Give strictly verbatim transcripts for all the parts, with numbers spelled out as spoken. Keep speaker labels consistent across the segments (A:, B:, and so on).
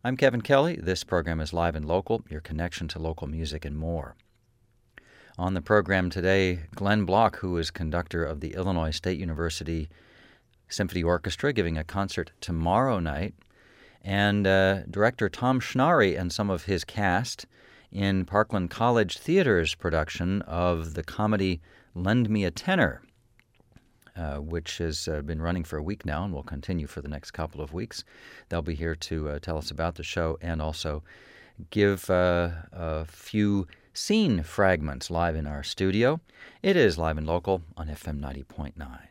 A: I'm Kevin Kelly. This program is Live and Local, your connection to local music and more. On the program today, Glenn Block, who is conductor of the Illinois State University Symphony Orchestra, giving a concert tomorrow night, and uh, director Tom Schnarre and some of his cast in Parkland College Theater's production of the comedy Lend Me a Tenor, uh, which has uh, been running for a week now and will continue for the next couple of weeks. They'll be here to uh, tell us about the show and also give uh, a few scene fragments live in our studio. It is Live and Local on F M ninety point nine.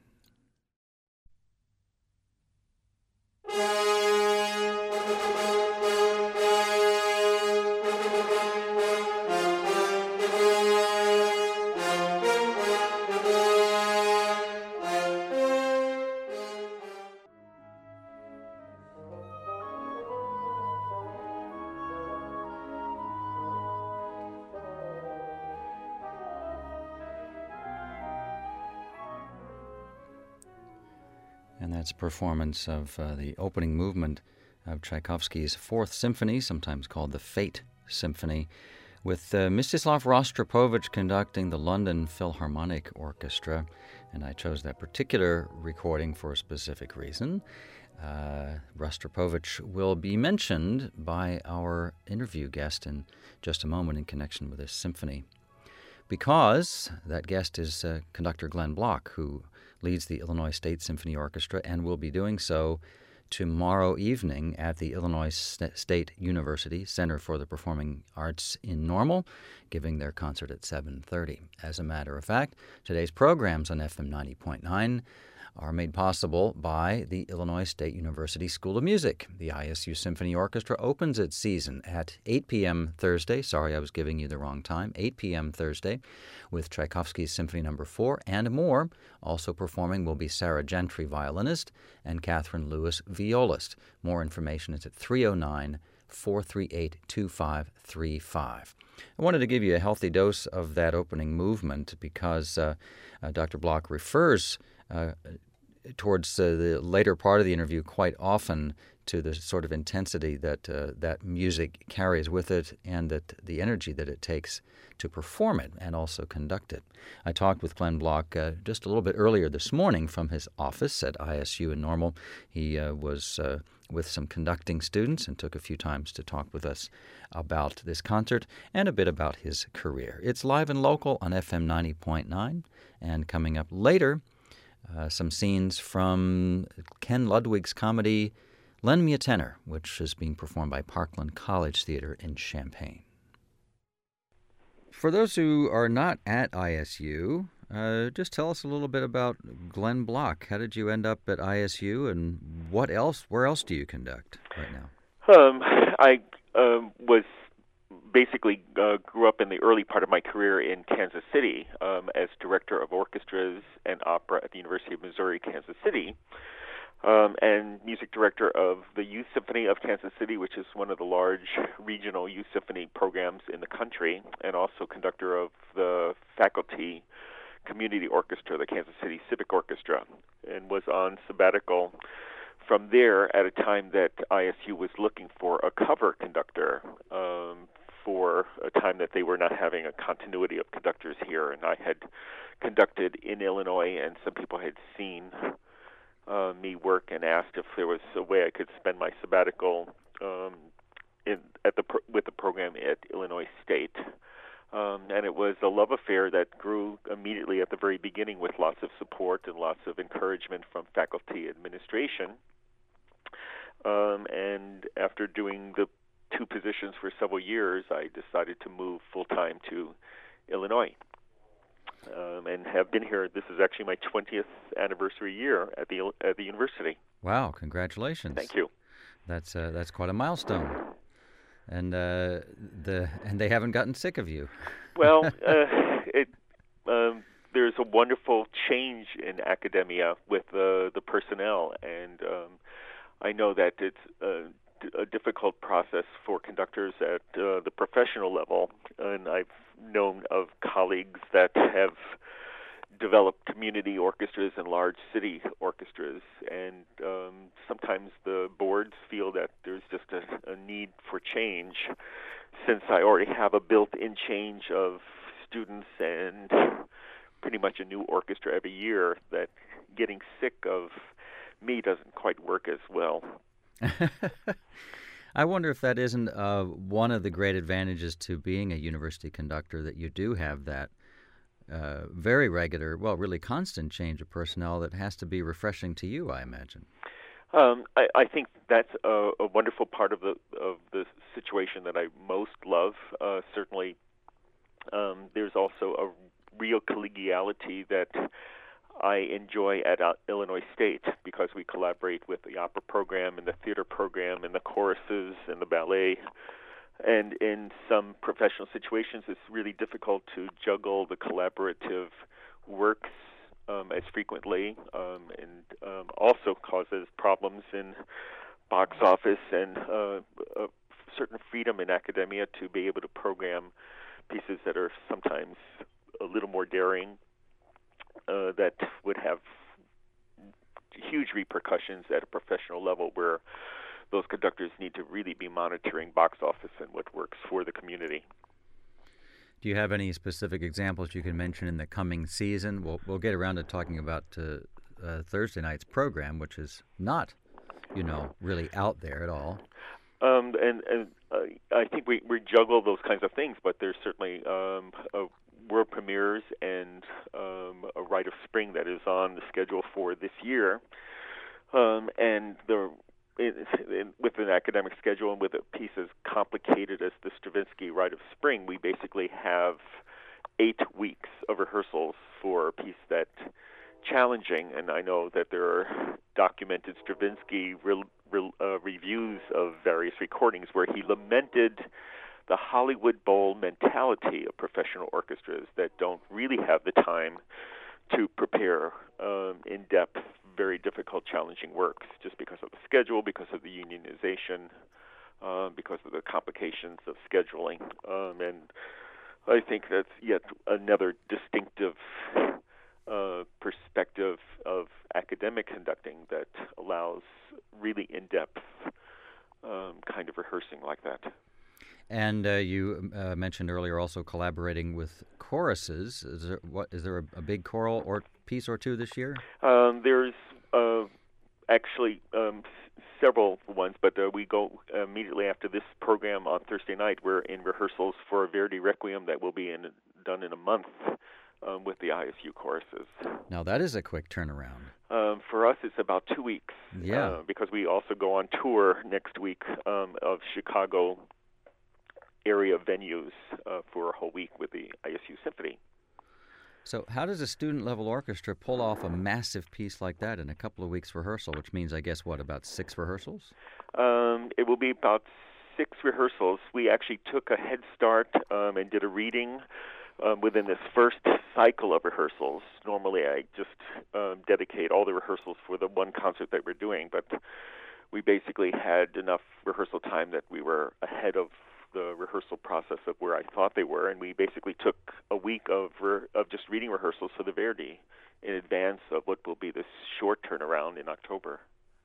A: And that's a performance of uh, the opening movement of Tchaikovsky's Fourth Symphony, sometimes called the Fate Symphony, with uh, Mstislav Rostropovich conducting the London Philharmonic Orchestra. And I chose that particular recording for a specific reason. Uh, Rostropovich will be mentioned by our interview guest in just a moment in connection with this symphony, because that guest is uh, conductor Glenn Block, who leads the Illinois State Symphony Orchestra and will be doing so tomorrow evening at the Illinois State University Center for the Performing Arts in Normal, giving their concert at seven thirty. As a matter of fact, today's programs on F M ninety point nine are made possible by the Illinois State University School of Music. The I S U Symphony Orchestra opens its season at eight p.m. Thursday. Sorry, I was giving you the wrong time. eight p.m. Thursday with Tchaikovsky's Symphony Number four and more. Also performing will be Sarah Gentry, violinist, and Catherine Lewis, violist. More information is at three oh nine, four three eight, two five three five. I wanted to give you a healthy dose of that opening movement because uh, uh, Doctor Block refers uh, towards uh, the later part of the interview quite often to the sort of intensity that uh, that music carries with it and that the energy that it takes to perform it and also conduct it. I talked with Glenn Block uh, just a little bit earlier this morning from his office at I S U in Normal. He uh, was uh, with some conducting students and took a few times to talk with us about this concert and a bit about his career. It's Live and Local on F M ninety point nine, and coming up later, Uh, some scenes from Ken Ludwig's comedy Lend Me a Tenor, which is being performed by Parkland College Theater in Champaign. For those who are not at I S U, uh, just tell us a little bit about Glenn Block. How did you end up at I S U, and what else? Where else do you conduct right now?
B: Um, I um, was basically uh, grew up in the early part of my career in Kansas City um, as director of orchestras and opera at the University of Missouri, Kansas City, um, and music director of the Youth Symphony of Kansas City, which is one of the large regional youth symphony programs in the country, and also conductor of the faculty community orchestra, the Kansas City Civic Orchestra, and was on sabbatical from there at a time that I S U was looking for a cover conductor um, for a time that they were not having a continuity of conductors here. And I had conducted in Illinois, and some people had seen uh, me work and asked if there was a way I could spend my sabbatical um, in, at the pro- with the program at Illinois State. Um, and it was a love affair that grew immediately at the very beginning with lots of support and lots of encouragement from faculty administration. Um, and after doing the two positions for several years, I decided to move full-time to Illinois um, and have been here. This is actually my twentieth anniversary year at the at the university.
A: Wow, congratulations.
B: Thank you.
A: That's uh, that's quite a milestone. And uh, the and they haven't gotten sick of you.
B: Well, uh, it um, there's a wonderful change in academia with uh, the personnel, and um, I know that it's uh, a difficult process for conductors at uh, the professional level, and I've known of colleagues that have developed community orchestras and large city orchestras, and um, sometimes the boards feel that there's just a, a need for change, since I already have a built-in change of students and pretty much a new orchestra every year, that getting sick of me doesn't quite work as well.
A: I wonder if that isn't uh, one of the great advantages to being a university conductor, that you do have that uh, very regular, well, really constant change of personnel that has to be refreshing to you, I imagine.
B: Um, I, I think that's a, a wonderful part of the of the situation that I most love. Uh, certainly, um, there's also a real collegiality that I enjoy at uh, Illinois State, because we collaborate with the opera program and the theater program and the choruses and the ballet. And in some professional situations, it's really difficult to juggle the collaborative works um, as frequently, um, and um, also causes problems in box office and uh, a certain freedom in academia to be able to program pieces that are sometimes a little more daring, uh, that would have huge repercussions at a professional level, where those conductors need to really be monitoring box office and what works for the community.
A: Do you have any specific examples you can mention in the coming season? We'll, we'll get around to talking about uh, uh, Thursday night's program, which is not, you know, really out there at all.
B: Um, and and uh, I think we, we juggle those kinds of things, but there's certainly um, a world premieres and um, a Rite of Spring that is on the schedule for this year. Um, and the in, in, with an academic schedule and with a piece as complicated as the Stravinsky Rite of Spring, we basically have eight weeks of rehearsals for a piece that's challenging. And I know that there are documented Stravinsky re, re, uh, reviews of various recordings where he lamented the Hollywood Bowl mentality of professional orchestras that don't really have the time to prepare um, in-depth, very difficult, challenging works, just because of the schedule, because of the unionization, uh, because of the complications of scheduling. Um, and I think that's yet another distinctive uh, perspective of academic conducting that allows really in-depth um, kind of rehearsing like that.
A: And uh, you uh, mentioned earlier also collaborating with choruses. Is there, what, is there a, a big choral or piece or two this year?
B: Um, there's uh, actually um, s- several ones, but uh, we go immediately after this program on Thursday night. We're in rehearsals for a Verdi Requiem that will be in, done in a month um, with the I S U choruses.
A: Now that is a quick turnaround.
B: Um, for us, it's about two weeks.
A: Yeah.
B: Uh, because we also go on tour next week um, of Chicago area venues uh, for a whole week with the I S U Symphony.
A: So how does a student-level orchestra pull off a massive piece like that in a couple of weeks rehearsal, which means, I guess, what, about six rehearsals?
B: Um, it will be about six rehearsals. We actually took a head start um, and did a reading um, within this first cycle of rehearsals. Normally I just um, dedicate all the rehearsals for the one concert that we're doing, but we basically had enough rehearsal time that we were ahead of the rehearsal process of where I thought they were, and we basically took a week of re- of just reading rehearsals for the Verdi in advance of what will be this short turnaround in October.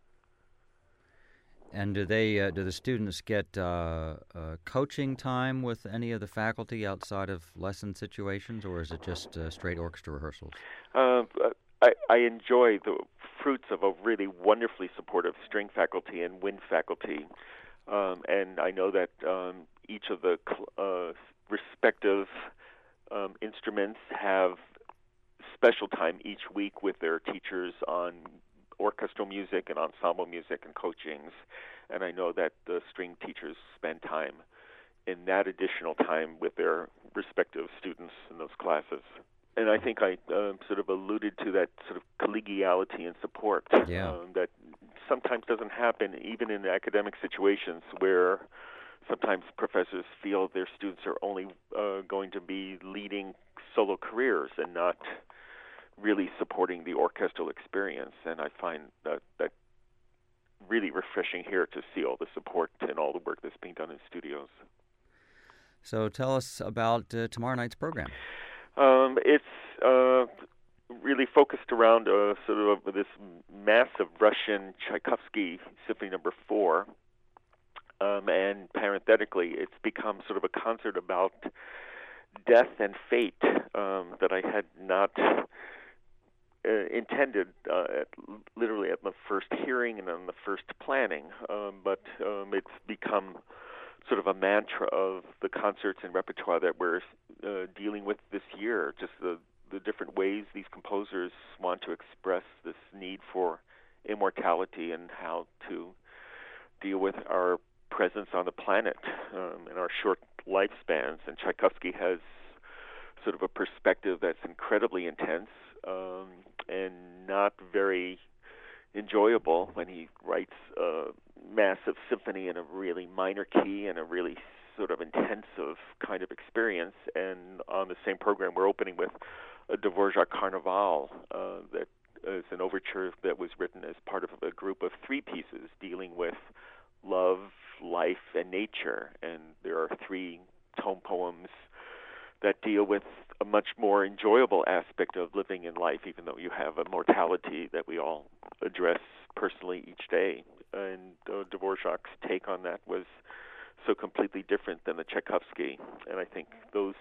A: And do they uh, do the students get uh, uh, coaching time with any of the faculty outside of lesson situations, or is it just uh, straight orchestra rehearsals?
B: Uh, I, I enjoy the fruits of a really wonderfully supportive string faculty and wind faculty. Um, and I know that um, each of the uh, respective um, instruments have special time each week with their teachers on orchestral music and ensemble music and coachings. And I know that the string teachers spend time in that additional time with their respective students in those classes. And I think I uh, sort of alluded to that sort of collegiality and support
A: yeah.
B: um, that sometimes doesn't happen even in academic situations, where sometimes professors feel their students are only uh, going to be leading solo careers and not really supporting the orchestral experience. And I find that, that really refreshing here to see all the support and all the work that's being done in studios.
A: So tell us about uh, tomorrow night's program.
B: Um, it's uh, really focused around uh, sort of this massive Russian Tchaikovsky Symphony Number Four, um, and parenthetically, it's become sort of a concert about death and fate um, that I had not uh, intended uh, at, literally at the first hearing and on the first planning, um, but um, it's become sort of a mantra of the concerts and repertoire that we're uh, dealing with this year, just the the different ways these composers want to express this need for immortality and how to deal with our presence on the planet um, and our short lifespans. And Tchaikovsky has sort of a perspective that's incredibly intense um, and not very enjoyable when he writes a massive symphony in a really minor key and a really sort of intensive kind of experience. And on the same program, we're opening with a Dvorak Carnival uh, that is an overture that was written as part of a group of three pieces dealing with love, life, and nature. And there are three tone poems that deal with a much more enjoyable aspect of living in life, even though you have a mortality that we all address personally each day. And uh, Dvorak's take on that was so completely different than the Tchaikovsky. And I think those,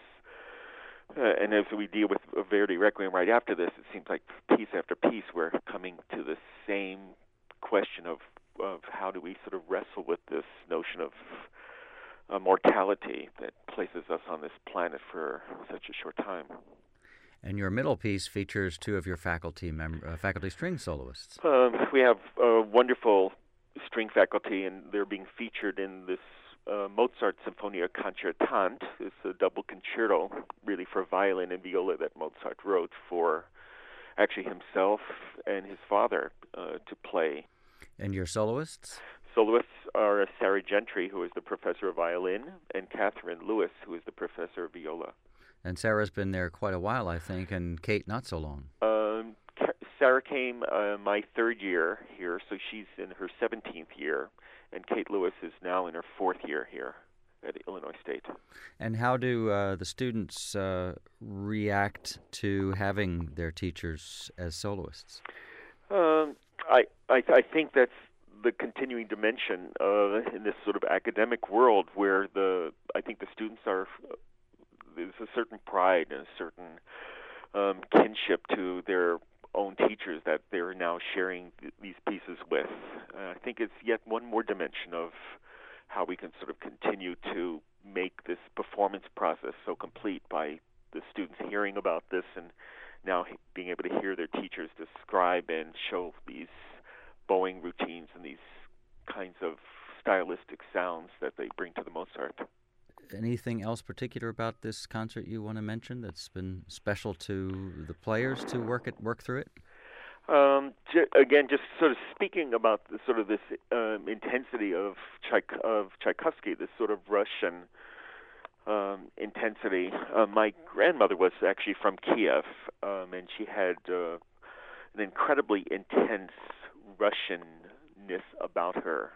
B: uh, and as we deal with Verdi Requiem right after this, it seems like piece after piece we're coming to the same question of, of how do we sort of wrestle with this notion of uh, mortality that places us on this planet for such a short time.
A: And your middle piece features two of your faculty mem- uh, faculty string soloists.
B: Um, we have a wonderful string faculty, and they're being featured in this uh, Mozart Sinfonia Concertante. It's a double concerto, really, for violin and viola that Mozart wrote for actually himself and his father uh, to play.
A: And your soloists?
B: Soloists are Sarah Gentry, who is the professor of violin, and Catherine Lewis, who is the professor of viola.
A: And Sarah's been there quite a while, I think, and Kate not so long.
B: Um, Sarah came uh, my third year here, so she's in her seventeenth year, and Kate Lewis is now in her fourth year here at Illinois State.
A: And how do uh, the students uh, react to having their teachers as soloists?
B: Um, I, I I think that's the continuing dimension uh, in this sort of academic world where the I think the students are there's a certain pride and a certain um, kinship to their own teachers that they're now sharing th- these pieces with. Uh, I think it's yet one more dimension of how we can sort of continue to make this performance process so complete by the students hearing about this and now being able to hear their teachers describe and show these bowing routines and these kinds of stylistic sounds that they bring to the Mozart.
A: Anything else particular about this concert you want to mention that's been special to the players to work it, work through it?
B: Um, j- again, just sort of speaking about the, sort of this um, intensity of Tchaik- of Tchaikovsky, this sort of Russian um, intensity. Uh, my grandmother was actually from Kiev, um, and she had uh, an incredibly intense Russianness about her.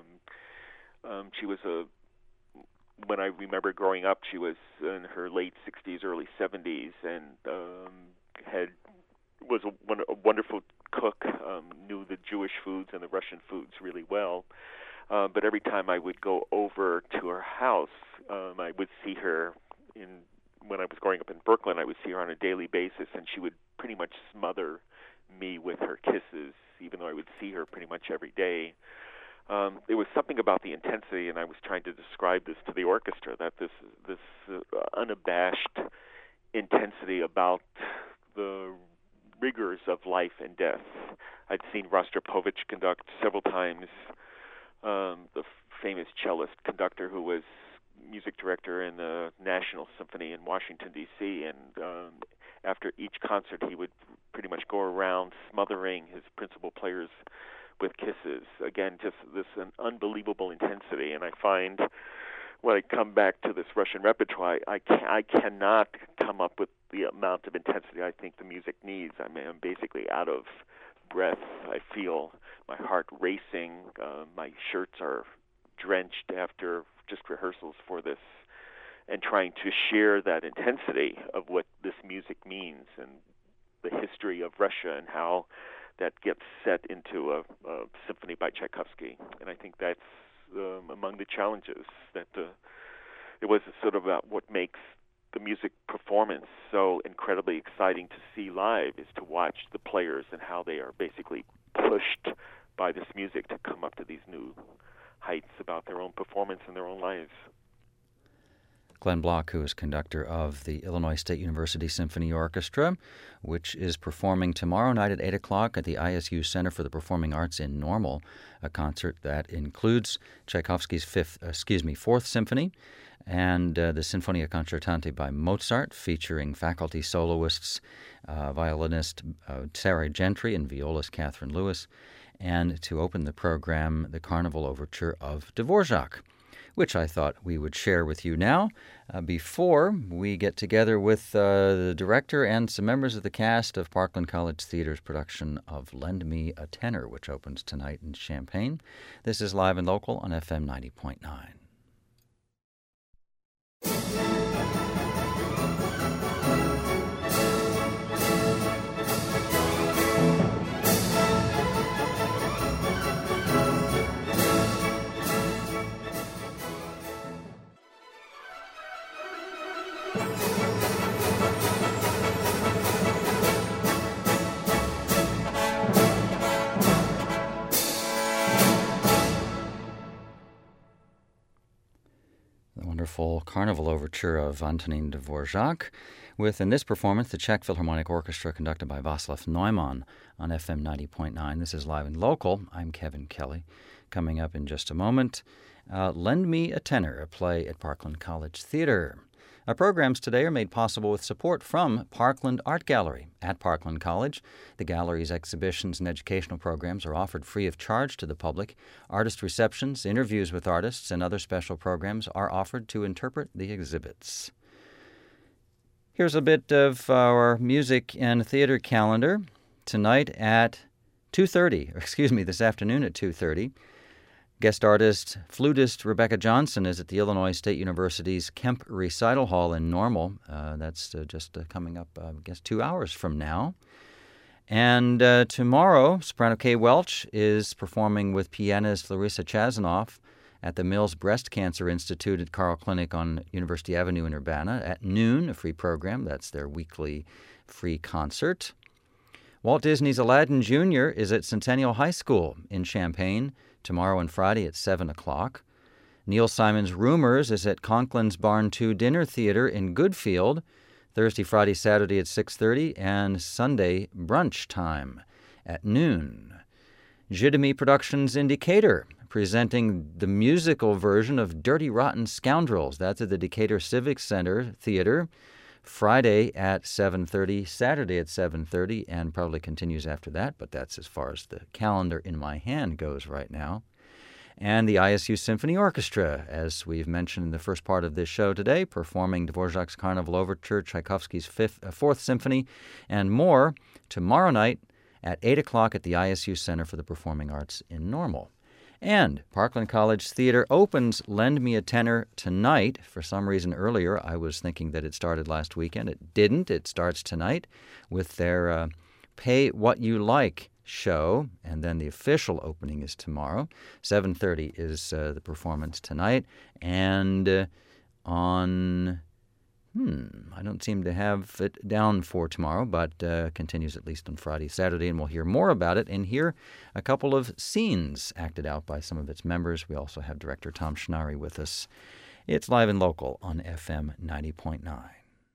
B: Um, um, she was a When I remember growing up, she was in her late sixties, early seventies, and um, had was a, a wonderful cook, um, knew the Jewish foods and the Russian foods really well. Uh, but every time I would go over to her house, um, I would see her in. When I was growing up in Brooklyn, I would see her on a daily basis, and she would pretty much smother me with her kisses, even though I would see her pretty much every day. Um, there was something about the intensity, and I was trying to describe this to the orchestra, that this this uh, unabashed intensity about the rigors of life and death. I'd seen Rostropovich conduct several times, um, the famous cellist conductor who was music director in the National Symphony in Washington, D C, and um, after each concert he would pretty much go around smothering his principal players with kisses. Again, just this an unbelievable intensity. And I find when I come back to this Russian repertoire, I can I cannot come up with the amount of intensity I think the music needs. I mean, I'm basically out of breath. I feel my heart racing. Uh, my shirts are drenched after just rehearsals for this, and trying to share that intensity of what this music means. And the history of Russia and how that gets set into a, a symphony by Tchaikovsky. And I think that's um, among the challenges, that uh, it was sort of about what makes the music performance so incredibly exciting to see live, is to watch the players and how they are basically pushed by this music to come up to these new heights about their own performance and their own lives.
A: Glenn Block, who is conductor of the Illinois State University Symphony Orchestra, which is performing tomorrow night at eight o'clock at the I S U Center for the Performing Arts in Normal, a concert that includes Tchaikovsky's fifth, uh, excuse me, fourth symphony and uh, the Sinfonia Concertante by Mozart, featuring faculty soloists, uh, violinist uh, Sarah Gentry and violist Catherine Lewis, and to open the program, the Carnival Overture of Dvorak, which I thought we would share with you now uh, before we get together with uh, the director and some members of the cast of Parkland College Theater's production of Lend Me a Tenor, which opens tonight in Champaign. This is Live and Local on F M ninety point nine. Wonderful Carnival Overture of Antonin Dvorak, with, in this performance, the Czech Philharmonic Orchestra conducted by Václav Neumann on F M ninety point nine. This is Live and Local. I'm Kevin Kelly. Coming up in just a moment, uh, Lend Me a Tenor, a play at Parkland College Theater. Our programs today are made possible with support from Parkland Art Gallery. At Parkland College, the gallery's exhibitions and educational programs are offered free of charge to the public. Artist receptions, interviews with artists, and other special programs are offered to interpret the exhibits. Here's a bit of our music and theater calendar. Tonight at two thirty, or excuse me, this afternoon at two thirty, guest artist, flutist Rebecca Johnson is at the Illinois State University's Kemp Recital Hall in Normal. Uh, that's uh, just uh, coming up, uh, I guess, two hours from now. And uh, tomorrow, soprano Kay Welch is performing with pianist Larissa Chazanoff at the Mills Breast Cancer Institute at Carle Clinic on University Avenue in Urbana at noon, a free program. That's their weekly free concert. Walt Disney's Aladdin Junior is at Centennial High School in Champaign tomorrow and Friday at seven o'clock. Neil Simon's Rumors is at Conklin's Barn two Dinner Theater in Goodfield, Thursday, Friday, Saturday at six thirty, and Sunday brunch time at noon. Jidami Productions Indicator, presenting the musical version of Dirty Rotten Scoundrels. That's at the Decatur Civic Center Theater, Friday at seven thirty, Saturday at seven thirty, and probably continues after that, but that's as far as the calendar in my hand goes right now. And the I S U Symphony Orchestra, as we've mentioned in the first part of this show today, performing Dvorak's Carnival Overture, Tchaikovsky's fifth, uh, Fourth Symphony, and more tomorrow night at eight o'clock at the I S U Center for the Performing Arts in Normal. And Parkland College Theater opens Lend Me a Tenor tonight. For some reason earlier, I was thinking that it started last weekend. It didn't. It starts tonight with their uh, Pay What You Like show, and then the official opening is tomorrow. seven thirty is uh, the performance tonight. And uh, on... Hmm, I don't seem to have it down for tomorrow, but uh, continues at least on Friday, Saturday, and we'll hear more about it and hear a couple of scenes acted out by some of its members. We also have director Tom Schnari with us. It's Live and Local on F M ninety point nine.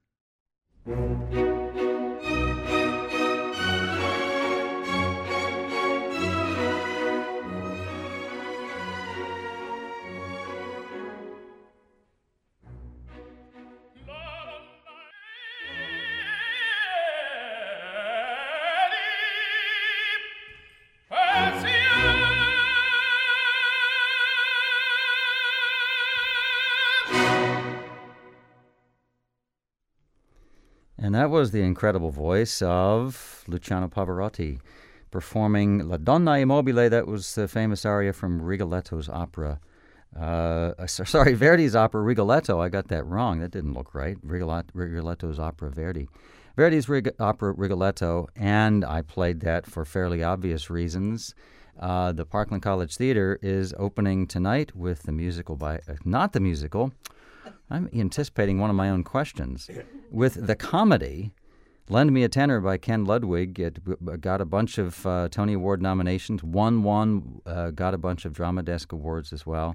A: And that was the incredible voice of Luciano Pavarotti performing La Donna Immobile. That was the famous aria from Rigoletto's opera. Uh, sorry, Verdi's opera Rigoletto. I got that wrong. That didn't look right. Rigoletto's opera Verdi. Verdi's Rig- opera Rigoletto, and I played that for fairly obvious reasons. Uh, the Parkland College Theater is opening tonight with the musical by, uh, not the musical, I'm anticipating one of my own questions, with the comedy, Lend Me a Tenor by Ken Ludwig. It b- got a bunch of uh, Tony Award nominations, won one, uh, got a bunch of Drama Desk Awards as well.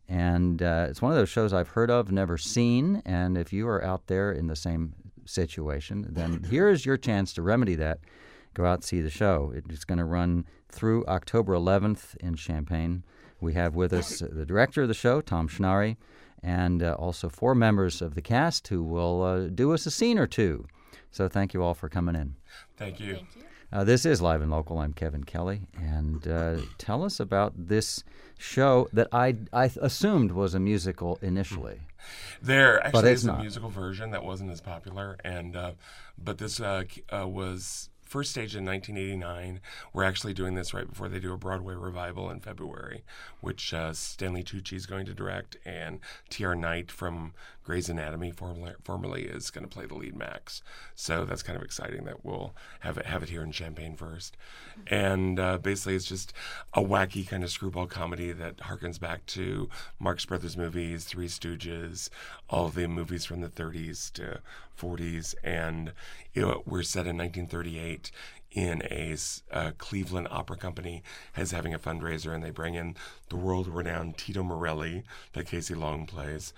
A: And uh, it's one of those shows I've heard of, never seen, and if you are out there in the same situation, then here is your chance to remedy that. Go out and see the show. It's going to run through October eleventh in Champaign. We have with us uh, the director of the show, Tom Schnarre, and uh, also four members of the cast who will uh, do us a scene or two. So thank you all for coming in.
C: Thank you.
D: Thank you.
A: Uh, this is Live and Local. I'm Kevin Kelly. And uh, tell us about this show that I, I assumed was a musical initially.
C: There actually
A: But it's
C: is a
A: not.
C: musical version that wasn't as popular, and uh, but this uh, k- uh, was first staged in nineteen eighty-nine. We're actually doing this right before they do a Broadway revival in February, which uh, Stanley Tucci is going to direct, and T R. Knight from Grey's Anatomy formerly, formerly is going to play the lead Max. So that's kind of exciting that we'll have it have it here in Champaign first. And uh, basically, it's just a wacky kind of screwball comedy that harkens back to Marx Brothers movies, Three Stooges, all the movies from the thirties to forties, and you know, we're set in nineteen thirty-eight in a s- uh, Cleveland opera company is having a fundraiser, and they bring in the world-renowned Tito Morelli that Casey Long plays,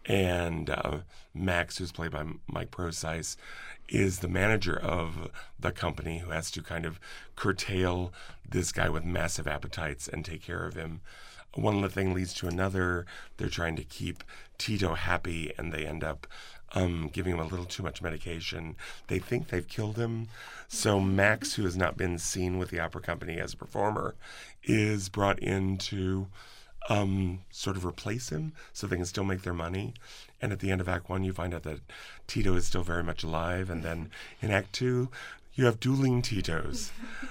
C: and uh, Max, who's played by M- Mike Procyse, is the manager of the company who has to kind of curtail this guy with massive appetites and take care of him. One little thing leads to another. They're trying to keep Tito happy, and they end up um, giving him a little too much medication. They think they've killed him. So Max, who has not been seen with the opera company as a performer, is brought in to um, sort of replace him so they can still make their money. And at the end of Act One, you find out that Tito is still very much alive. And then in Act Two, you have dueling Titos.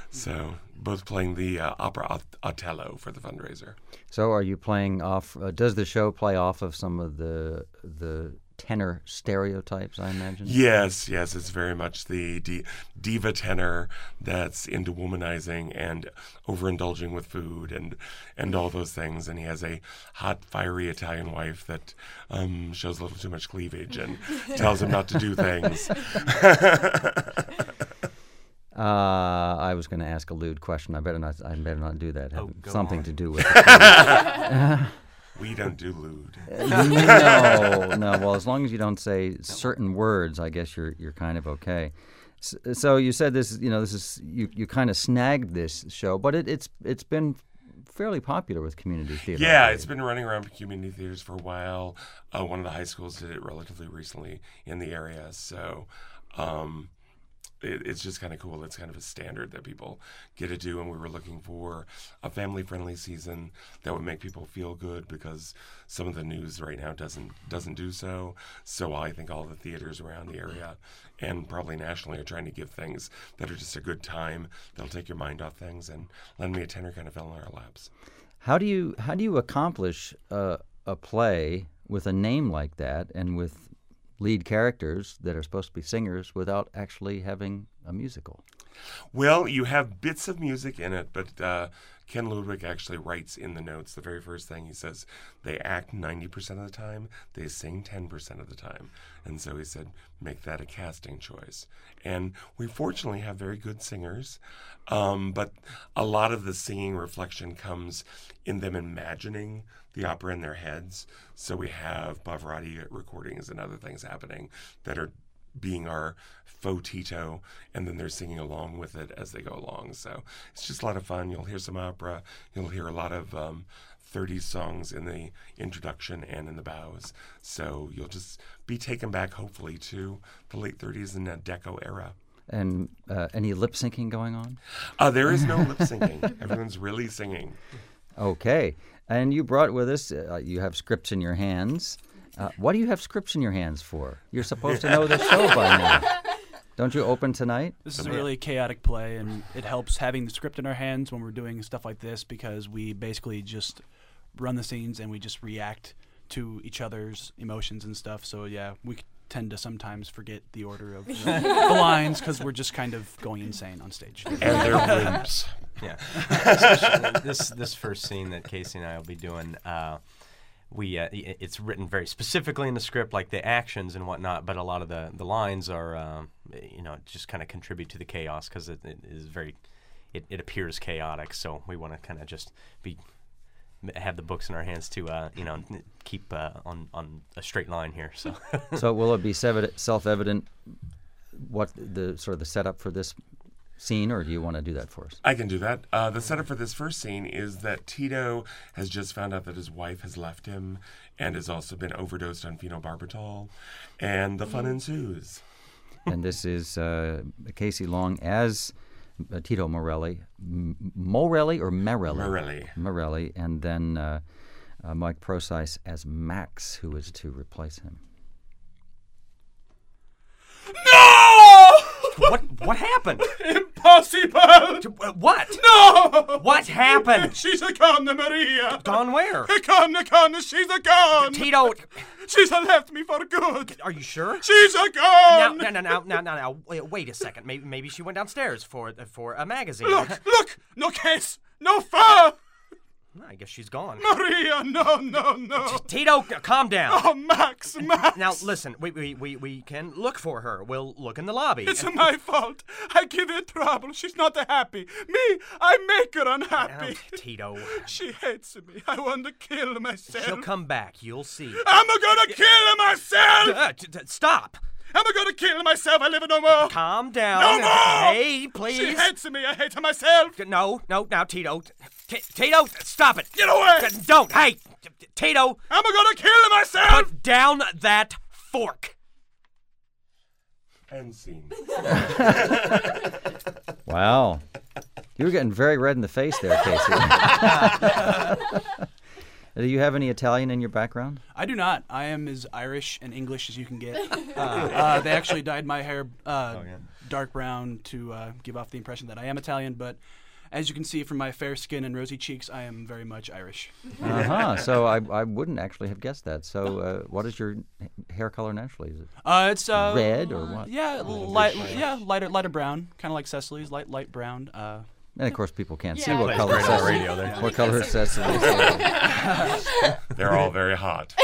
C: So both playing the uh, opera Ot- Otello for the fundraiser.
A: So are you playing off, uh, does the show play off of some of the the tenor stereotypes, I imagine?
C: Yes, yes, it's very much the di- diva tenor that's into womanizing and overindulging with food and and all those things. And he has a hot, fiery Italian wife that um, shows a little too much cleavage and tells him not to do things.
A: Uh, I was going to ask a lewd question. I better not. I better not do that.
E: Oh,
A: Have
E: go
A: something
E: on.
A: to do with it.
C: We don't do lewd.
A: no, no. Well, as long as you don't say certain words, I guess you're you're kind of okay. S- So you said this. You know, this is you. You kind of snagged this show, but it, it's it's been fairly popular with community theater.
C: Yeah, it's been running around community theaters for a while. Uh, one of the high schools did it relatively recently in the area, so um, it, it's just kind of cool. It's kind of a standard that people get to do, and we were looking for a family-friendly season that would make people feel good because some of the news right now doesn't doesn't do so. So I think all the theaters around the area and probably nationally are trying to give things that are just a good time. They'll take your mind off things, and Lend Me a Tenor kind of fell in our laps.
A: How do you how do you accomplish uh, a play with a name like that and with lead characters that are supposed to be singers without actually having a musical?
C: Well, you have bits of music in it, but uh, Ken Ludwig actually writes in the notes the very first thing. He says they act ninety percent of the time, they sing ten percent of the time. And so he said, make that a casting choice. And we fortunately have very good singers, um, but a lot of the singing reflection comes in them imagining the opera in their heads. So we have Pavarotti recordings and other things happening that are being our faux Tito, and then they're singing along with it as they go along. So it's just a lot of fun. You'll hear some opera. You'll hear a lot of um, thirties songs in the introduction and in the bows. So you'll just be taken back, hopefully, to the late thirties and that Deco era.
A: And uh, any lip syncing going on?
C: Uh, there is no lip syncing. Everyone's really singing.
A: Okay. And you brought with us, uh, you have scripts in your hands. Uh, what do you have scripts in your hands for? You're supposed to know the show by now. Don't you open tonight?
E: This is a really chaotic play, and it helps having the script in our hands when we're doing stuff like this because we basically just run the scenes and we just react to each other's emotions and stuff. So yeah, we tend to sometimes forget the order of the, the lines because we're just kind of going insane on stage.
C: And they're wimps.
D: Yeah. Especially this this first scene that Casey and I will be doing, uh, we uh, it's written very specifically in the script, like the actions and whatnot, but a lot of the, the lines are, um, you know, just kind of contribute to the chaos because it, it is very, it, it appears chaotic. So we want to kind of just be have the books in our hands to, uh, you know, keep uh, on on a straight line here. So,
A: So will it be sev- self-evident what the sort of the setup for this scene, or do you want to do that for us?
C: I can do that. Uh, the setup for this first scene is that Tito has just found out that his wife has left him and has also been overdosed on phenobarbital, and the fun ensues.
A: And this is uh, Casey Long as uh, Tito Morelli. M- Morelli or Morelli?
C: Morelli.
A: Morelli. And then uh, uh, Mike Procyse as Max, who is to replace him.
F: No!
D: what what happened?
F: Impossible!
D: What?
F: No!
D: What happened?
F: She's a gone, Maria.
D: Gone where?
F: A gone, a gone, she's a gone.
D: Tito,
F: She's a left me for good.
D: are you sure?
F: She's a
D: Now,
F: gone.
D: now, now, now, now, now, now, wait, wait a second. Maybe, maybe she went downstairs for for a magazine.
F: Look, look, no case, no fur.
D: I guess she's gone.
F: Maria, no, no, no.
D: Tito, calm down.
F: Oh, Max, Max.
D: Now listen, we, we we we can look for her. We'll look in the lobby.
F: It's
D: And-
F: my fault. I give her trouble. She's not happy. Me, I make her
D: Now,
F: unhappy.
D: Tito,
F: She hates me. I want to kill myself.
D: she'll come back. You'll see.
F: I'm gonna kill myself.
D: Uh, t- t- stop.
F: I'm gonna kill myself. I live no more.
D: Calm down.
F: No more!
D: Hey, please.
F: She hates me. I hate myself.
D: No, no, now Tito. T- Tito, stop it.
F: Get away.
D: T- Don't. Hey, T- T- Tito,
F: I'm gonna kill myself.
D: put down that fork.
C: And scene.
A: Wow. You were getting very red in the face there, Casey. Do you have any Italian in your background?
E: I do not. I am as Irish and English as you can get. Uh, uh, they actually dyed my hair uh, dark brown to uh, give off the impression that I am Italian, but as you can see from my fair skin and rosy cheeks, I am very much Irish.
A: Uh-huh. So I, I wouldn't actually have guessed that. So uh, what is your hair color naturally? Is it
E: Uh, it's uh,
A: red or what?
E: Yeah, light, yeah, lighter, lighter brown, kind of like Cecily's, light, light brown. Uh,
A: And of course, people can't see
G: Yeah.
A: what
G: Plays
A: color
D: great on
A: Cecily.
D: radio there.
A: What color is Cecily?
C: They're all very hot.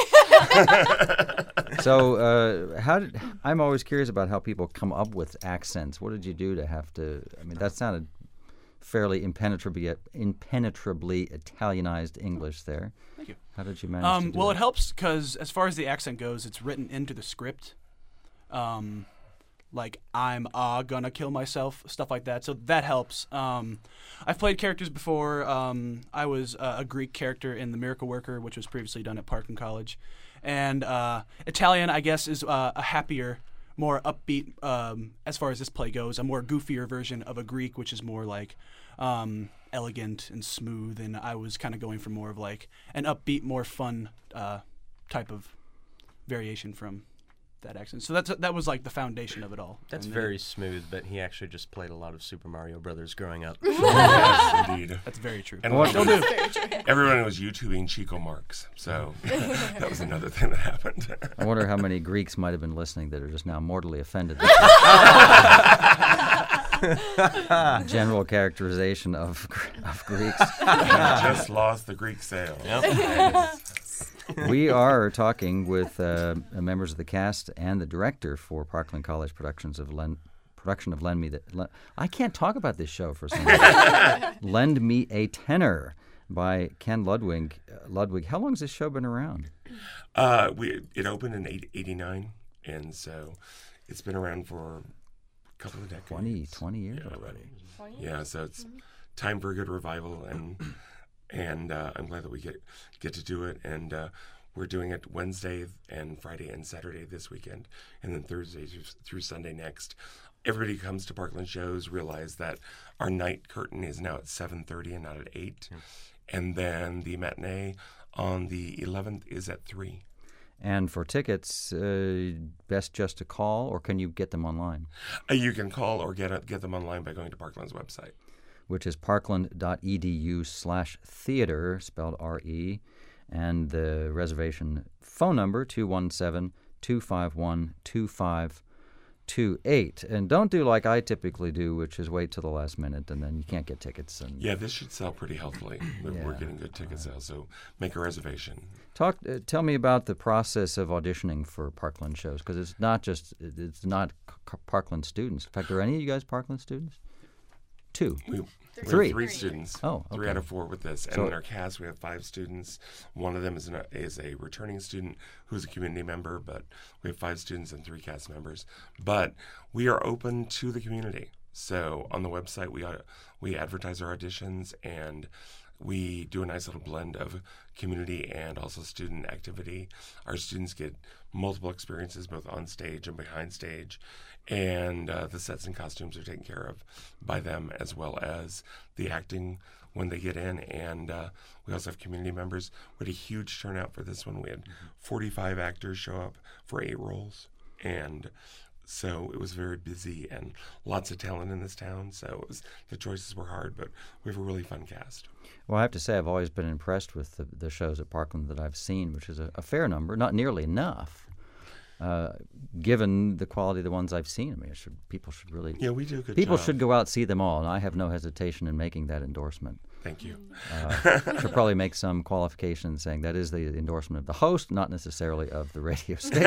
A: So, uh, how did? I'm always curious about how people come up with accents. What did you do to have to? I mean, that sounded fairly impenetrably impenetrably Italianized English there.
E: Thank you.
A: How did you manage to
E: Um,
A: do
E: well,
A: that?
E: it helps because as far as the accent goes, it's written into the script. Um, like I'm uh, gonna kill myself, stuff like that. So that helps. Um, I've played characters before. Um, I was uh, a Greek character in The Miracle Worker, which was previously done at Parkland College, and uh, Italian, I guess, is uh, a happier, more upbeat. Um, as far as this play goes, a more goofier version of a Greek, which is more like um, elegant and smooth. And I was kind of going for more of like an upbeat, more fun uh, type of variation from that accent. So that's that was like the foundation of it all.
D: That's
E: And
D: very smooth, but he actually just played a lot of Super Mario Brothers growing up.
C: Yes, indeed.
E: That's very true.
C: And
A: What-
C: still
G: That's very true.
C: Everyone was YouTubing Chico Marx, so that was another thing that happened.
A: I wonder how many Greeks might have been listening that are just now mortally offended. General characterization of of Greeks.
C: Just lost the Greek sale.
A: We are talking with uh, members of the cast and the director for Parkland College Productions of Len, production of Lend Me the. Len, I can't talk about this show for some reason. Lend Me a Tenor by Ken Ludwig. Uh, Ludwig, how long has this show been around?
C: Uh, we it opened in eighty-nine, and so it's been around for a couple of decades.
A: twenty, twenty years
C: Yeah.
A: already.
C: Yeah, so it's time for a good revival, and and uh, I'm glad that we get get to do it. And uh, we're doing it Wednesday and Friday and Saturday this weekend, and then Thursday through, through Sunday next. Everybody who comes to Parkland shows realize that our night curtain is now at seven thirty and not at eight, and then the matinee on the eleventh is at three.
A: And for tickets, uh, best just to call, or can you get them online?
C: Uh, you can call or get get them online by going to Parkland's website,
A: which is parkland.edu slash theater, spelled R E, and the reservation phone number, two one seven, two five one, two five two eight. And don't do like I typically do, which is wait till the last minute, and then you can't get tickets. And
C: Yeah, this should sell pretty healthily. We're- We're
A: Yeah.
C: getting good ticket sales, so make a reservation.
A: Talk. Uh, tell me about the process of auditioning for Parkland shows, because it's not just it- it's not C- Parkland students. In fact, are any of you guys Parkland students? Two.
C: We, we
A: Three.
C: have three students.
A: Oh,
C: Three
A: okay.
C: out of four with this. And
A: So-
C: in our cast, we have five students. One of them is, an, is a returning student who's a community member, but we have five students and three cast members. But we are open to the community. So on the website, we uh, we advertise our auditions, and we do a nice little blend of community and also student activity. Our students get multiple experiences both on stage and behind stage, and uh, the sets and costumes are taken care of by them, as well as the acting when they get in. And uh, we also have community members. We had a huge turnout for this one. We had forty-five actors show up for eight roles, and so it was very busy and lots of talent in this town. So it was, the choices were hard, but we have a really fun cast.
A: Well, I have to say I've always been impressed with the, the shows at Parkland that I've seen, which is a, a fair number, not nearly enough, uh, given the quality of the ones I've seen. I mean, it should, people should really
C: Yeah, we do a good
A: people
C: job.
A: should go out and see them all, and I have no hesitation in making that endorsement.
C: Thank you.
A: Uh, should probably make some qualification saying that is the endorsement of the host, not necessarily of the radio station.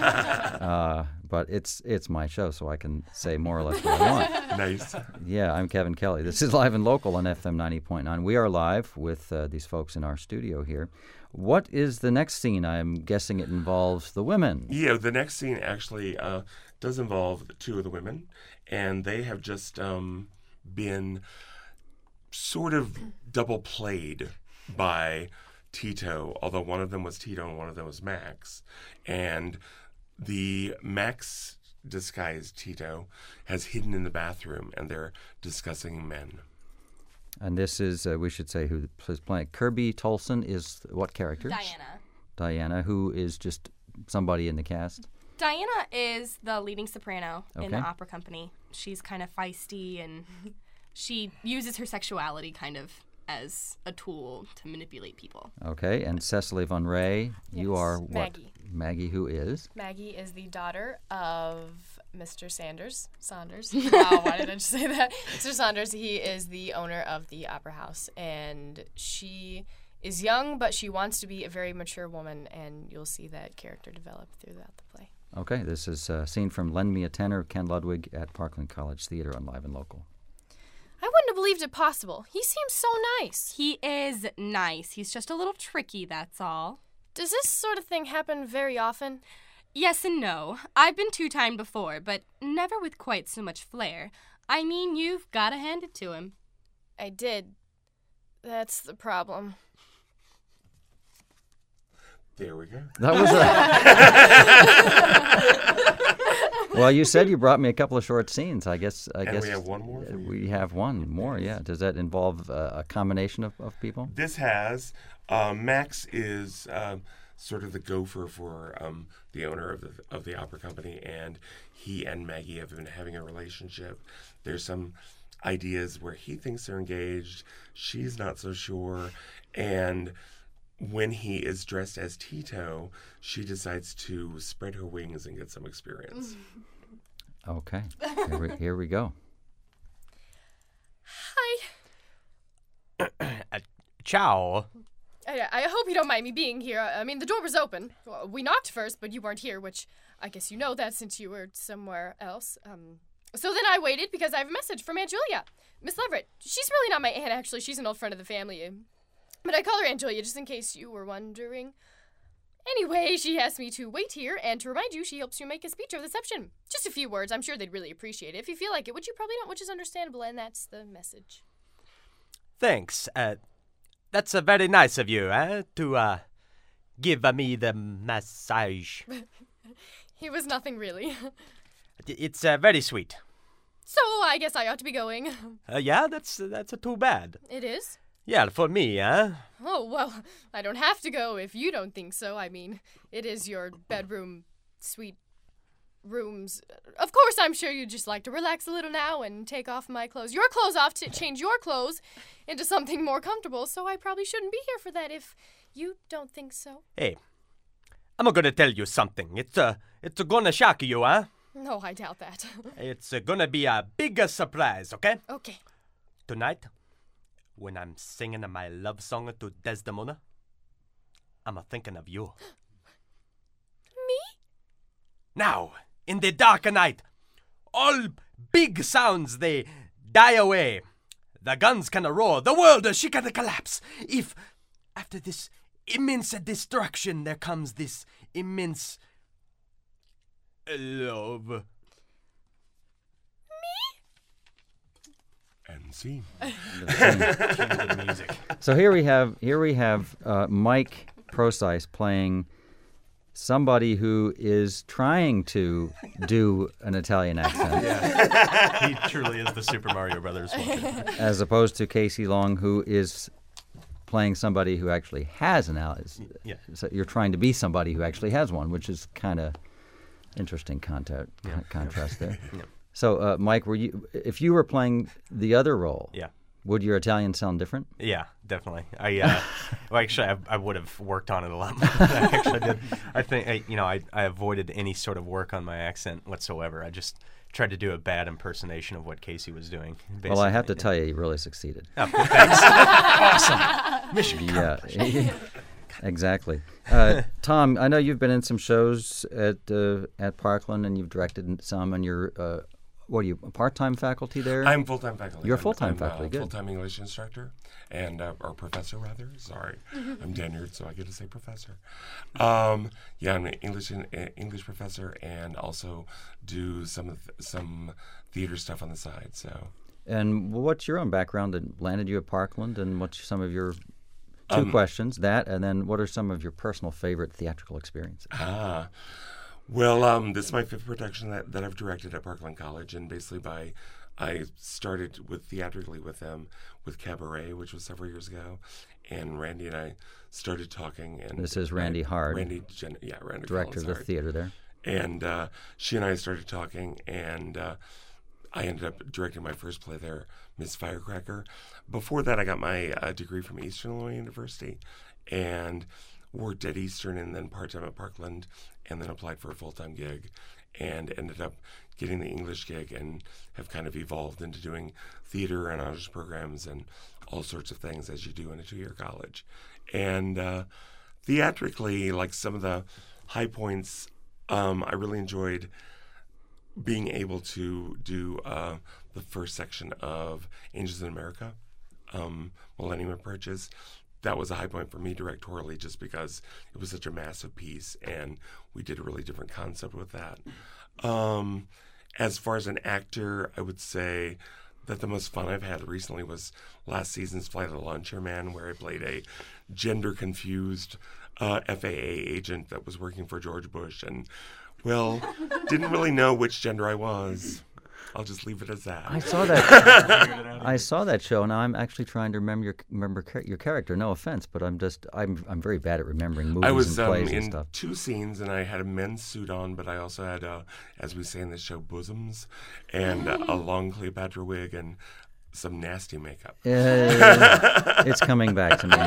A: uh, but it's it's my show, so I can say more or less what I want.
C: Nice.
A: Yeah, I'm Kevin Kelly. This is Live and Local on F M ninety point nine. We are live with uh, these folks in our studio here. What is the next scene? I'm guessing it involves the women.
C: Yeah, the next scene actually uh, does involve two of the women, and they have just um, been sort of double played by Tito, although one of them was Tito and one of them was Max. And the Max disguised Tito has hidden in the bathroom, and they're discussing men.
A: And this is, uh, we should say who is playing. Kirby Tolson is what character?
G: Diana.
A: Diana, who is just somebody in the cast.
G: Diana is the leading soprano in the
A: Okay.
G: opera company. She's kind of feisty, and she uses her sexuality kind of as a tool to manipulate people.
A: Okay, and Cecily Von Ray, you
H: Yes,
A: are what?
H: Maggie.
A: Maggie, who is?
H: Maggie is the daughter of Mister Sanders. Saunders. Wow, why did I just say that? Mister Saunders, he is the owner of the Opera House, and she is young, but she wants to be a very mature woman, and you'll see that character develop throughout the play.
A: Okay, this is a scene from Lend Me a Tenor, Ken Ludwig at Parkland College Theater on Live and Local.
H: I wouldn't have believed it possible. He seems so nice.
G: He is nice. He's just a little tricky, that's all.
H: Does this sort of thing happen very often?
G: Yes and no. I've been two-timed before, but never with quite so much flair. I mean, you've got to hand it to him.
H: I did. That's the problem.
C: There we go.
A: That was a... Well, you said you brought me a couple of short scenes. I guess. I
C: And
A: guess
C: we have one more for you.
A: We have one more. Yeah. Does that involve uh, a combination of, of people?
C: This has uh, Max is um, sort of the gopher for um, the owner of the of the opera company, and he and Maggie have been having a relationship. There's some ideas where he thinks they're engaged, she's not so sure, and when he is dressed as Tito, she decides to spread her wings and get some experience.
A: Okay. Here we, here we go.
H: Hi.
D: Uh, ciao.
H: I, I hope you don't mind me being here. I mean, the door was open. Well, we knocked first, but you weren't here, which I guess you know that since you were somewhere else. Um, so then I waited because I have a message from Aunt Julia. Miss Leverett. She's really not my aunt, actually. She's an old friend of the family. But I call her Aunt Julia just in case you were wondering. Anyway, she asked me to wait here, and to remind you, she helps you make a speech of reception. Just a few words. I'm sure they'd really appreciate it. If you feel like it, which you probably don't, which is understandable, and that's the message.
D: Thanks. Uh, that's uh, very nice of you, eh, to uh, give uh, me the massage.
H: It was nothing really.
D: It's uh, very sweet.
H: So I guess I ought to be going.
D: Uh, yeah, that's that's uh, too bad.
H: It is?
D: Yeah, for me, eh?
H: Oh, well, I don't have to go if you don't think so. I mean, it is your bedroom, sweet rooms. Of course, I'm sure you'd just like to relax a little now and take off my clothes. Your clothes off to change your clothes into something more comfortable, so I probably shouldn't be here for that if you don't think so.
D: Hey, I'm gonna tell you something. It's uh, it's gonna shock you, huh?
H: No, I doubt that.
D: It's uh, gonna be a big uh, surprise, okay?
H: Okay.
D: Tonight, when I'm singing my love song to Desdemona, I'm a thinking of you.
H: Me?
D: Now, in the dark night, all big sounds, they die away. The guns can roar, the world uh, she can collapse. If, after this immense destruction, there comes this immense love.
C: And scene.
D: The music.
A: So here we have here we have uh, Mike Procyse playing somebody who is trying to do an Italian accent,
D: Yeah. He truly is the Super Mario Brothers one.
A: as opposed to Casey Long, who is playing somebody who actually has an Alice.
D: Yeah.
A: So you're trying to be somebody who actually has one, which is kind of interesting content,
D: Yeah.
A: contrast there.
D: Yeah.
A: So, uh, Mike, were you if you were playing the other role?
D: Yeah.
A: Would your Italian sound different?
D: Yeah, definitely. I uh, well, actually, I, I would have worked on it a lot more than I actually did. I think, I, you know, I, I avoided any sort of work on my accent whatsoever. I just tried to do a bad impersonation of what Casey was doing. Basically.
A: Well, I have to tell you, you really succeeded.
D: Oh, thanks. Awesome. Mission
A: Yeah, exactly. Uh, Tom, I know you've been in some shows at uh, at Parkland, and you've directed some, and you're uh, what are you, a part-time faculty there?
C: I'm full-time faculty.
A: You're a
C: I'm-
A: full-time
C: I'm,
A: faculty,
C: uh,
A: good.
C: Full-time English instructor, and uh, or professor rather. Sorry, I'm tenured, so I get to say professor. Um, yeah, I'm an English in, uh, English professor, and also do some of th- some theater stuff on the side. So
A: And what's your own background that landed you at Parkland, and what's some of your two
C: Um,
A: questions, that, and then what are some of your personal favorite theatrical experiences?
C: Ah, well, um, this is my fifth production that, that I've directed at Parkland College, and basically by I started with theatrically with them with Cabaret, which was several years ago, and Randy and I started talking. And
A: This is Randy Hard,
C: Randy, Jen, yeah, Randy
A: director of
C: Collins
A: the
C: Hard.
A: theater there.
C: And uh, she and I started talking, and uh, I ended up directing my first play there, Miss Firecracker. Before that, I got my uh, degree from Eastern Illinois University, and worked at Eastern and then part-time at Parkland, and then applied for a full-time gig, and ended up getting the English gig, and have kind of evolved into doing theater and honors programs and all sorts of things as you do in a two-year college. And uh, theatrically, like some of the high points, um, I really enjoyed being able to do uh, the first section of Angels in America, um, Millennium Approaches. That was a high point for me directorially, just because it was such a massive piece, and we did a really different concept with that. Um, as far as an actor, I would say that the most fun I've had recently was last season's Flight of the Lawn Chairman, where I played a gender-confused uh, F A A agent that was working for George Bush, and, well, didn't really know which gender I was. I'll just leave it as that.
A: I saw that. I saw that show. Now I'm actually trying to remember your remember char- your character. No offense, but I'm just I'm I'm very bad at remembering movies
C: I was
A: and
C: um,
A: plays and
C: in
A: stuff.
C: two scenes, and I had a men's suit on, but I also had, uh, as we say in the show, bosoms, and uh, a long Cleopatra wig, and some nasty makeup.
A: Uh, it's coming back to me.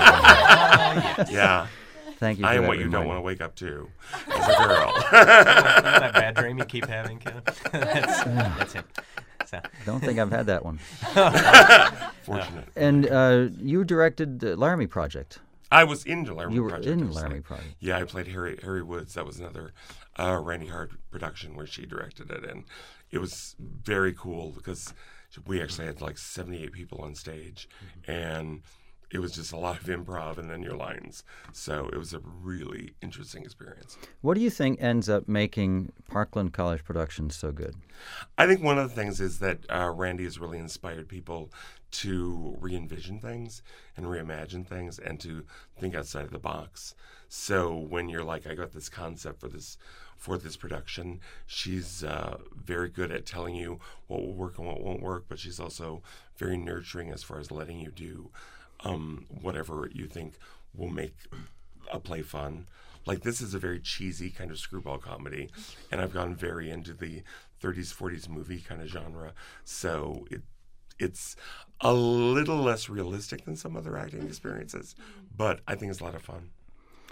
C: Yeah,
A: Thank you. For
C: I am
A: that
C: what you don't
A: reminder.
C: want to wake up to as a girl.
D: that bad dream you keep having, Ken? that's, that's him. So.
A: Don't think I've had that one.
C: Fortunate.
A: And uh, you directed the Laramie Project.
C: I was in the Laramie
A: You were
C: Project.
A: in
C: I was
A: Laramie
C: like-
A: Project.
C: Yeah, I played Harry Harry Woods. That was another uh, Randy Hard production where she directed it, and it was very cool because we actually had like seventy-eight people on stage, and it was just a lot of improv and then your lines. So it was a really interesting experience.
A: What do you think ends up making Parkland College Productions so good?
C: I think one of the things is that uh, Randy has really inspired people to re-envision things and reimagine things and to think outside of the box. So when you're like, I got this concept for this for this production, she's uh, very good at telling you what will work and what won't work, but she's also very nurturing as far as letting you do um, whatever you think will make a play fun. Like, this is a very cheesy kind of screwball comedy, and I've gone very into the thirties, forties movie kind of genre. So it it's a little less realistic than some other acting experiences, but I think it's a lot of fun.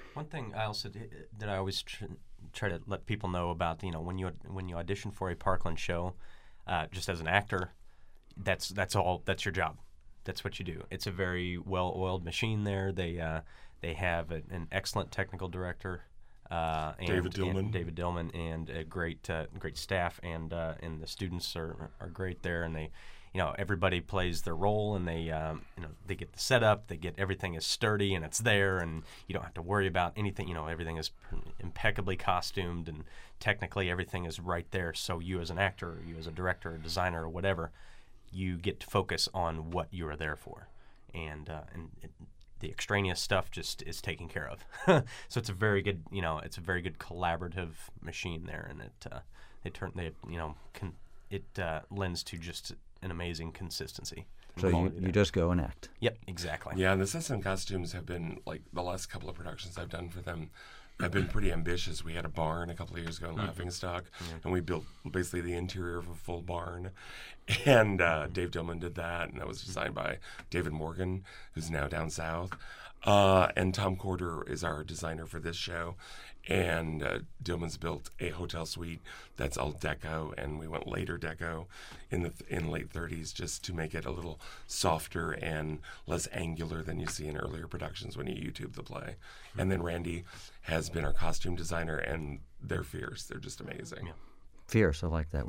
D: One thing I also did, that I always tr- try to let people know about, you know, when you when you audition for a Parkland show, uh, just as an actor, that's that's all. That's your job. That's what you do. It's a very well-oiled machine there. They uh, they have a, an excellent technical director, uh, and,
C: David Dillman.
D: and David Dillman, and a great uh, great staff, and uh, and the students are are great there, and they. You know, everybody plays their role, and they, um, you know, they get the setup. They get everything is sturdy, and it's there, and you don't have to worry about anything. You know, everything is impeccably costumed, and technically everything is right there. So you, as an actor, or you as a director, or designer, or whatever, you get to focus on what you are there for, and uh, and it, the extraneous stuff just is taken care of. So it's a very good, you know, it's a very good collaborative machine there, and it uh, they turn they you know can it uh, lends to just an amazing consistency.
A: So you, you just go and act.
D: Yep, exactly.
C: Yeah, and the sets and costumes have been, like, the last couple of productions I've done for them have been pretty ambitious. We had a barn a couple of years ago in Laughingstock, mm-hmm. and we built basically the interior of a full barn. And uh, Dave Dillman did that, and that was designed by David Morgan, who's now down south. Uh, and Tom Corder is our designer for this show. And uh, Dillman's built a hotel suite that's all deco, and we went later deco in the th- in late thirties just to make it a little softer and less angular than you see in earlier productions when you YouTube the play. And then Randy has been our costume designer, and they're fierce. They're just amazing.
D: Yeah.
A: Fierce, I like that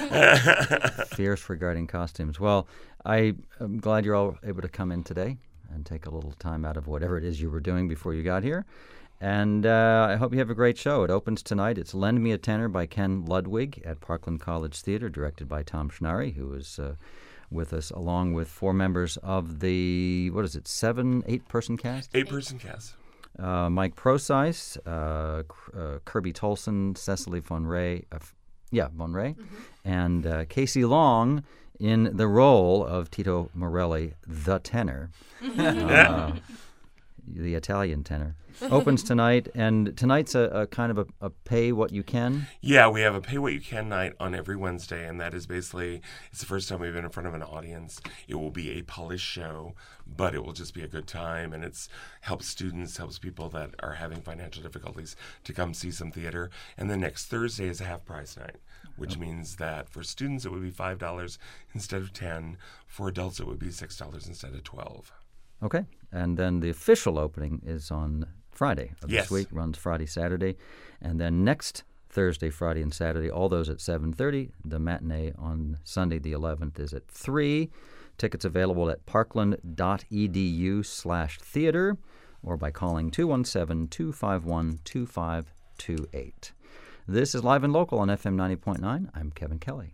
A: word. Fierce regarding costumes. Well, I am glad you're all able to come in today and take a little time out of whatever it is you were doing before you got here. And uh, I hope you have a great show. It opens tonight. It's Lend Me a Tenor by Ken Ludwig at Parkland College Theater, directed by Tom Schnarre, who is uh, with us, along with four members of the, what is it, seven, eight-person cast?
C: Eight-person cast.
A: Uh, Mike Procyse, uh, uh, Kirby Tolson, Cecily Von Ray, uh, f- yeah, Von Ray, mm-hmm. and uh, Casey Long in the role of Tito Morelli, the tenor. uh, the Italian tenor. Opens tonight, and tonight's a, a kind of a, a pay what you can.
C: Yeah, we have a pay what you can night on every Wednesday, and that is basically, it's the first time we've been in front of an audience. It will be a polished show, but it will just be a good time, and it's helps students, helps people that are having financial difficulties to come see some theater. And then next Thursday is a half price night, which oh. means that for students it would be five dollars instead of ten dollars. For adults it would be six dollars instead of twelve dollars.
A: Okay, and then the official opening is on Friday of
C: yes.
A: this week, runs Friday, Saturday, and then next Thursday, Friday, and Saturday, all those at seven thirty. The matinee on Sunday the eleventh is at three. Tickets available at parkland.edu slash theater or by calling two one seven, two five one, two five two eight. This is Live and Local on F M ninety point nine. I'm Kevin Kelly.